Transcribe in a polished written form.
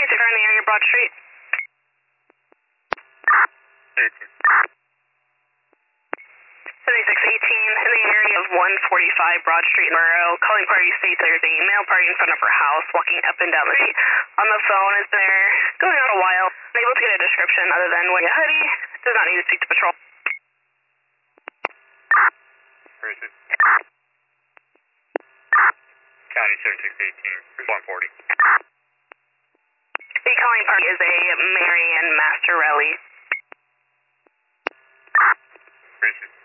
in the area, Broad Street. 7618 in the area of 145 Broad Street in Monroe. Calling party states there's a male party in front of her house walking up and down the street. On the phone is there going on a while. Unable to get a description other than wearing a hoodie. Does not need to speak to patrol. Where is it? County 7618, 140. The calling party is a Marianne Mastorelli. Where is it?